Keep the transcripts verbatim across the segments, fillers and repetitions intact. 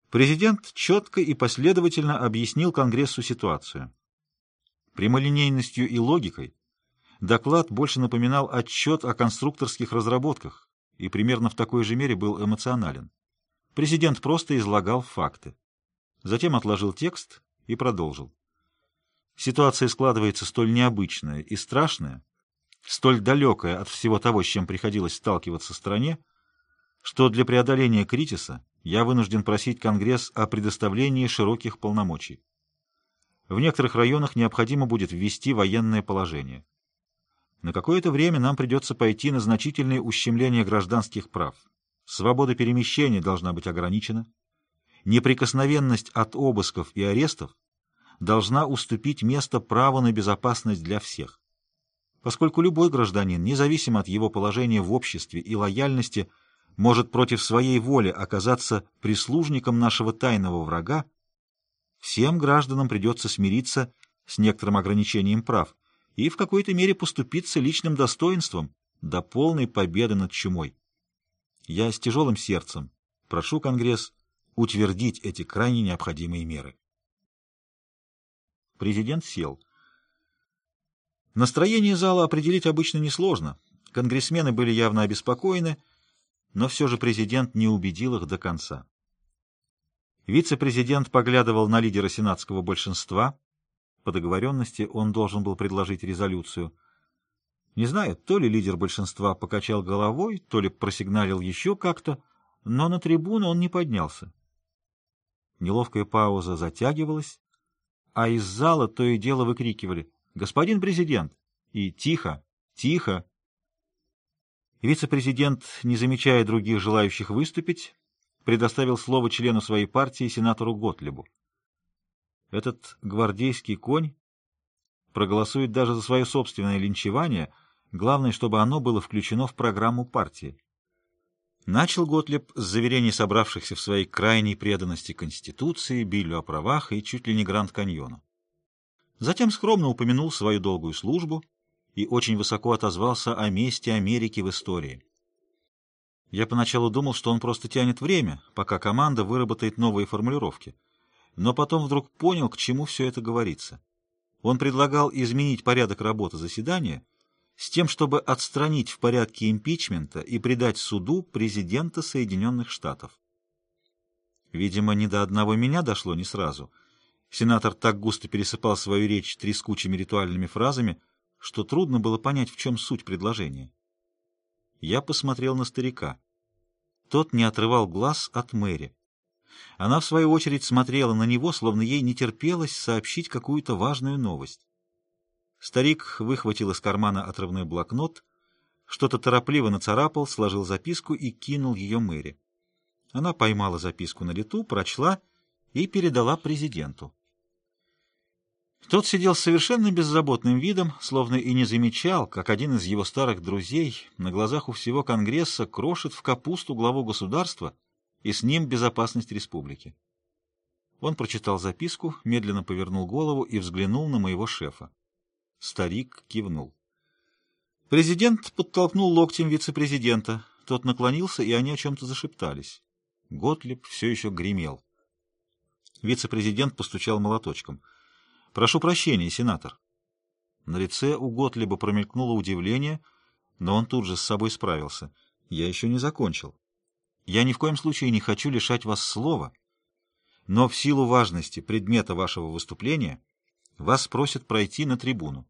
Президент четко и последовательно объяснил Конгрессу ситуацию. Прямолинейностью и логикой доклад больше напоминал отчет о конструкторских разработках и примерно в такой же мере был эмоционален. Президент просто излагал факты. Затем отложил текст и продолжил. Ситуация складывается столь необычная и страшная, столь далекая от всего того, с чем приходилось сталкиваться стране, что для преодоления кризиса я вынужден просить Конгресс о предоставлении широких полномочий. В некоторых районах необходимо будет ввести военное положение. На какое-то время нам придется пойти на значительные ущемления гражданских прав. Свобода перемещения должна быть ограничена. Неприкосновенность от обысков и арестов должна уступить место праву на безопасность для всех. Поскольку любой гражданин, независимо от его положения в обществе и лояльности, может против своей воли оказаться прислужником нашего тайного врага, всем гражданам придется смириться с некоторым ограничением прав и в какой-то мере поступиться личным достоинством до полной победы над чумой. Я с тяжелым сердцем прошу Конгресс утвердить эти крайне необходимые меры. Президент сел. Настроение зала определить обычно несложно. Конгрессмены были явно обеспокоены, но все же президент не убедил их до конца. Вице-президент поглядывал на лидера сенатского большинства. По договоренности он должен был предложить резолюцию. Не знаю, то ли лидер большинства покачал головой, то ли просигналил еще как-то, но на трибуну он не поднялся. Неловкая пауза затягивалась, а из зала то и дело выкрикивали «Господин президент!» и «Тихо! Тихо!». Вице-президент, не замечая других желающих выступить, предоставил слово члену своей партии, сенатору Готлибу. Этот гвардейский конь проголосует даже за свое собственное линчевание, главное, чтобы оно было включено в программу партии. Начал Готлиб с заверений собравшихся в своей крайней преданности Конституции, Биллю о правах и чуть ли не Гранд-каньону. Затем скромно упомянул свою долгую службу и очень высоко отозвался о месте Америки в истории. Я поначалу думал, что он просто тянет время, пока команда выработает новые формулировки, но потом вдруг понял, к чему все это говорится. Он предлагал изменить порядок работы заседания с тем, чтобы отстранить в порядке импичмента и предать суду президента Соединенных Штатов. Видимо, ни до одного меня дошло не сразу. Сенатор так густо пересыпал свою речь трескучими ритуальными фразами, что трудно было понять, в чем суть предложения. Я посмотрел на старика. Тот не отрывал глаз от Мэри. Она, в свою очередь, смотрела на него, словно ей не терпелось сообщить какую-то важную новость. Старик выхватил из кармана отрывной блокнот, что-то торопливо нацарапал, сложил записку и кинул ее Мэри. Она поймала записку на лету, прочла и передала президенту. Тот сидел с совершенно беззаботным видом, словно и не замечал, как один из его старых друзей на глазах у всего Конгресса крошит в капусту главу государства и с ним безопасность республики. Он прочитал записку, медленно повернул голову и взглянул на моего шефа. Старик кивнул. Президент подтолкнул локтем вице-президента. Тот наклонился, и они о чем-то зашептались. Готлиб все еще гремел. Вице-президент постучал молоточком. «Прошу прощения, сенатор». На лице у Готлиба промелькнуло удивление, но он тут же с собой справился. «Я еще не закончил. Я ни в коем случае не хочу лишать вас слова, но в силу важности предмета вашего выступления вас просят пройти на трибуну».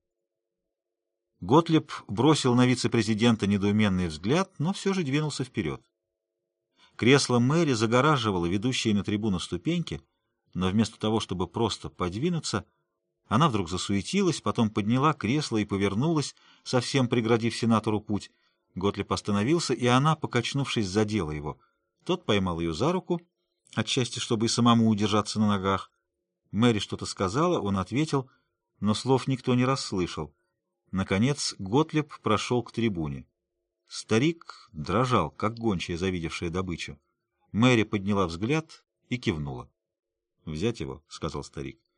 Готлиб бросил на вице-президента недоуменный взгляд, но все же двинулся вперед. Кресло Мэри загораживало ведущие на трибуну ступеньки, но вместо того, чтобы просто подвинуться, она вдруг засуетилась, потом подняла кресло и повернулась, совсем преградив сенатору путь. Готлиб остановился, и она, покачнувшись, задела его. Тот поймал ее за руку, отчасти, чтобы и самому удержаться на ногах. Мэри что-то сказала, он ответил, но слов никто не расслышал. Наконец Готлиб прошел к трибуне. Старик дрожал, как гончая, завидевшая добычу. Мэри подняла взгляд и кивнула. — Взять его, — сказал старик.